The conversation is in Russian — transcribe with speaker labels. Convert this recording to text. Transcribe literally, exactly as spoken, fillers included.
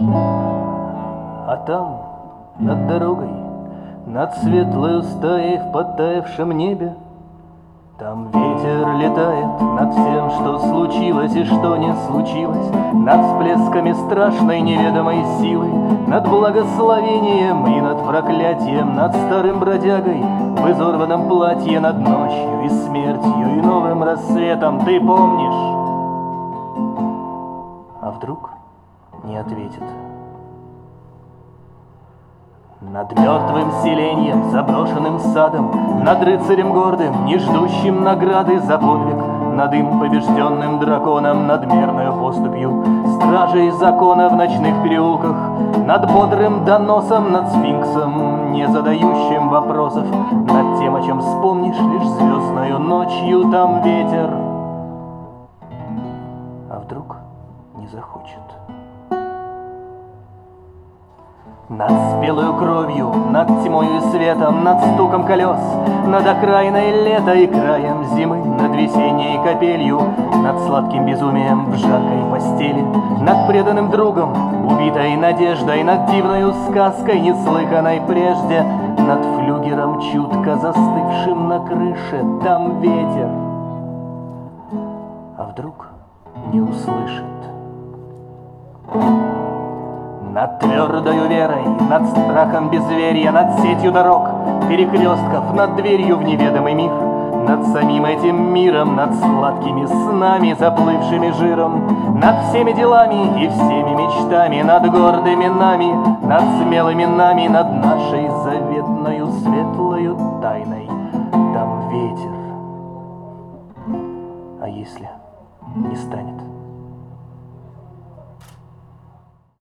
Speaker 1: А там, над дорогой, над светлою стаей в подтаявшем небе, там ветер летает над всем, что случилось и что не случилось, над всплесками страшной неведомой силы, над благословением и над проклятием, над старым бродягой в изорванном платье, над ночью и смертью и новым рассветом. Ты помнишь? А вдруг не ответит. Над мертвым селеньем, заброшенным садом, над рыцарем гордым, не ждущим награды за подвиг, над им побежденным драконом, над мерною поступью стражей закона в ночных переулках, над бодрым доносом, над сфинксом, не задающим вопросов, над тем, о чем вспомнишь лишь звездною ночью. Там ветер, а вдруг не захочет. Над спелою кровью, над тьмою и светом, над стуком колес, над окраиной лета и краем зимы, над весенней капелью, над сладким безумием в жаркой постели, над преданным другом, убитой надеждой, над дивною сказкой, неслыханной прежде, над флюгером, чутко застывшим на крыше. Там ветер, а вдруг не услышит. Над твердою верой, над страхом безверия, над сетью дорог, перекрестков, над дверью в неведомый мир, над самим этим миром, над сладкими снами, заплывшими жиром, над всеми делами и всеми мечтами, над гордыми нами, над смелыми нами, над нашей заветною светлою тайной. Там ветер. А если не станет?